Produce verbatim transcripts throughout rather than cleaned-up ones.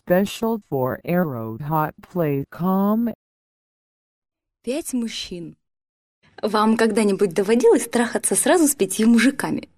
Special for Arrowed Hot Play Com. Пять мужчин. Вам когда-нибудь доводилось трахаться сразу с пятью мужиками?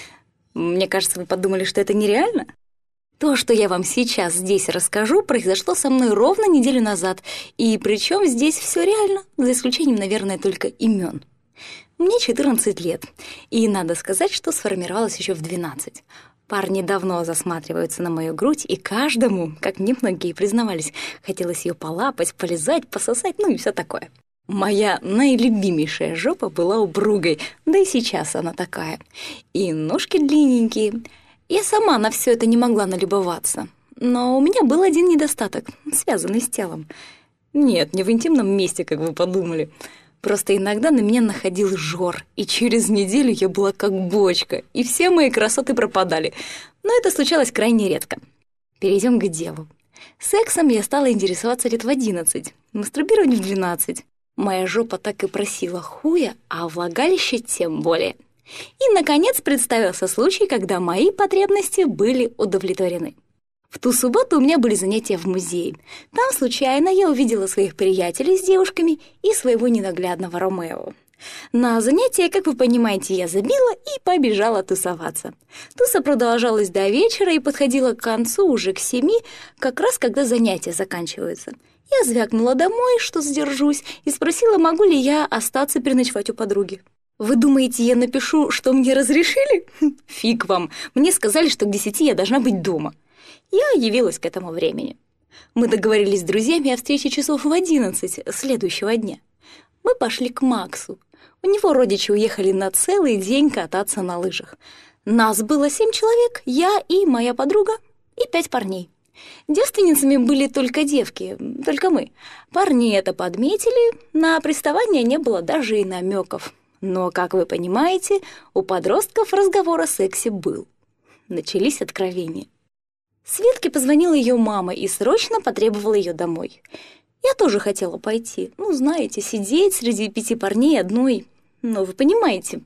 Мне кажется, вы подумали, что это нереально? То, что я вам сейчас здесь расскажу, произошло со мной ровно неделю назад, и причем здесь все реально, за исключением, наверное, только имен. Мне четырнадцать лет, и надо сказать, что сформировалась еще в двенадцать. Парни давно засматриваются на мою грудь, и каждому, как мне многие признавались, хотелось ее полапать, полизать, пососать, ну и все такое. Моя наилюбимейшая жопа была упругой, да и сейчас она такая. И ножки длинненькие. Я сама на все это не могла налюбоваться. Но у меня был один недостаток, связанный с телом. Нет, не в интимном месте, как вы подумали. Просто иногда на меня находил жор, и через неделю я была как бочка, и все мои красоты пропадали. Но это случалось крайне редко. Перейдем к делу. Сексом я стала интересоваться лет в одиннадцать, мастурбировать в двенадцать. Моя жопа так и просила хуя, а влагалище тем более. И, наконец, представился случай, когда мои потребности были удовлетворены. В ту субботу у меня были занятия в музее. Там случайно я увидела своих приятелей с девушками и своего ненаглядного Ромео. На занятия, как вы понимаете, я забила и побежала тусоваться. Туса продолжалась до вечера и подходила к концу уже к семи, как раз когда занятия заканчиваются. Я звякнула домой, что задержусь, и спросила, могу ли я остаться переночевать у подруги. Вы думаете, я напишу, что мне разрешили? Фиг вам, мне сказали, что к десяти я должна быть дома. Я явилась к этому времени. Мы договорились с друзьями о встрече часов в одиннадцать следующего дня. Мы пошли к Максу. У него родичи уехали на целый день кататься на лыжах. Нас было семь человек, я и моя подруга, и пять парней. Девственницами были только девки, только мы. Парни это подметили, на приставание не было даже и намеков. Но, как вы понимаете, у подростков разговор о сексе был. Начались откровения. Светке позвонила ее мама и срочно потребовала ее домой. Я тоже хотела пойти. Ну, знаете, сидеть среди пяти парней одной. Ну, вы понимаете,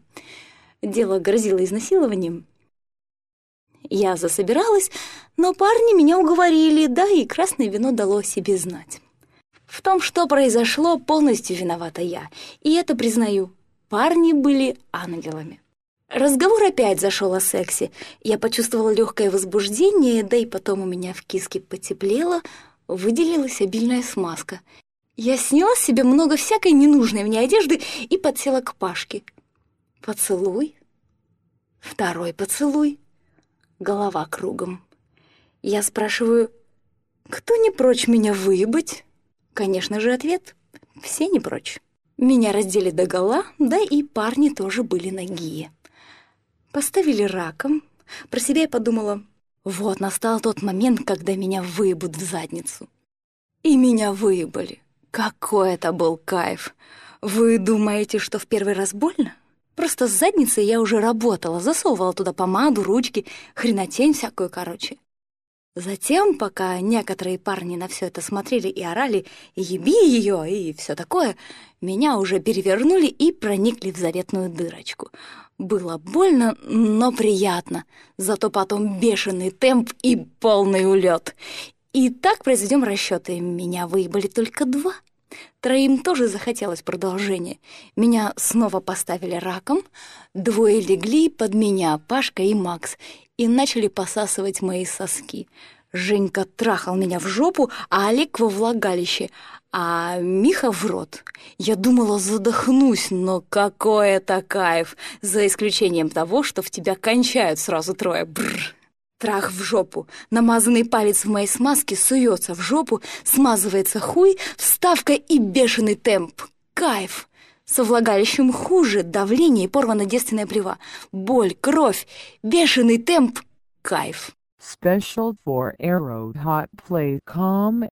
дело грозило изнасилованием. Я засобиралась, но парни меня уговорили, да и красное вино дало о себе знать. В том, что произошло, полностью виновата я. И это признаю, парни были ангелами. Разговор опять зашел о сексе. Я почувствовала легкое возбуждение, да и потом у меня в киске потеплело, выделилась обильная смазка. Я сняла с себя много всякой ненужной мне одежды и подсела к Пашке. Поцелуй. Второй поцелуй. Голова кругом. Я спрашиваю, кто не прочь меня выебать? Конечно же, ответ — все не прочь. Меня раздели догола, да и парни тоже были нагие. Поставили раком. Про себя я подумала, вот настал тот момент, когда меня выебут в задницу. И меня выебали. Какой это был кайф! Вы думаете, что в первый раз больно? Просто с задницей я уже работала, засовывала туда помаду, ручки, хренотень всякую, короче. Затем, пока некоторые парни на все это смотрели и орали «Еби ее!» и все такое, меня уже перевернули и проникли в заветную дырочку. Было больно, но приятно. Зато потом бешеный темп и полный улет. И так произведем расчеты. Меня выебали только два. Троим тоже захотелось продолжения. Меня снова поставили раком. Двое легли под меня, Пашка и Макс, и начали посасывать мои соски. Женька трахал меня в жопу, а Олег во влагалище, а Миха в рот. Я думала, задохнусь, но какой это кайф, за исключением того, что в тебя кончают сразу трое. Бррр. Трах в жопу. Намазанный палец в моей смазке суется в жопу, смазывается хуй, вставка и бешеный темп. Кайф. Со влагалищем хуже, давление и порвана девственная плева. Боль, кровь, бешеный темп. Кайф. Special for Arrowed Hot Play Com.